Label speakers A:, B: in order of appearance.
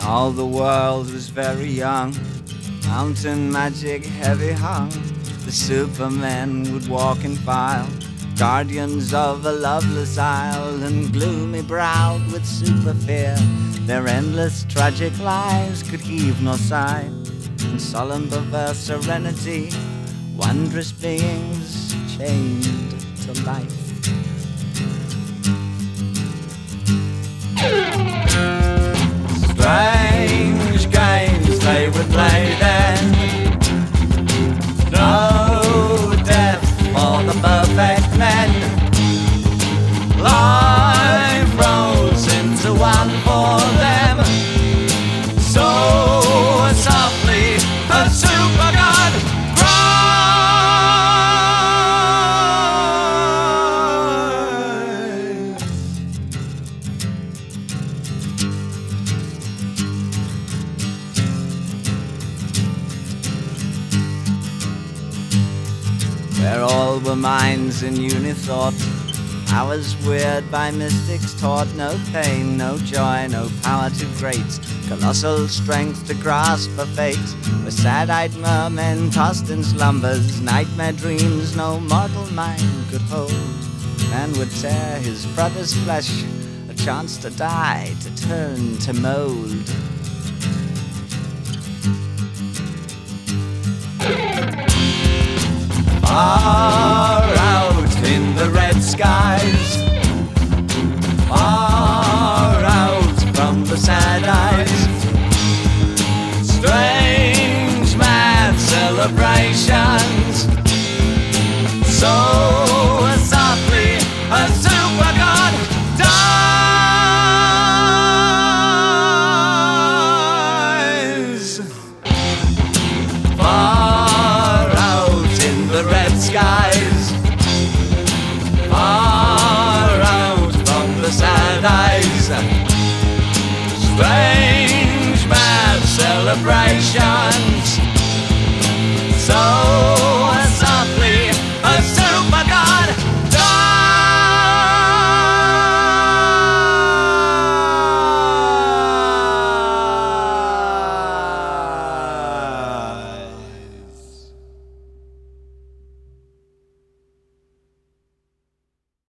A: all the world was very young. Mountain magic heavy hung. The supermen would walk in file, guardians of a loveless isle, and gloomy browed with super fear. Their endless tragic lives could heave no sigh. In solemn perverse serenity, wondrous beings chained to life. Strange games they would play then. No death for the perfect men. Life rolls into one for them. So softly a super god cries. Where all were minds in unithought, hours weird by mystics taught. No pain, no joy, no power too great, colossal strength to grasp a fate. Where sad-eyed mermen tossed in slumbers, nightmare dreams no mortal mind could hold. Man would tear his brother's flesh, a chance to die, to turn to mold. Far out in the red skies, far out from the sad eyes, strange mad celebrations. So softly a super god dies. Far out in the red skies, far out from the sad eyes, strange mad celebrations. So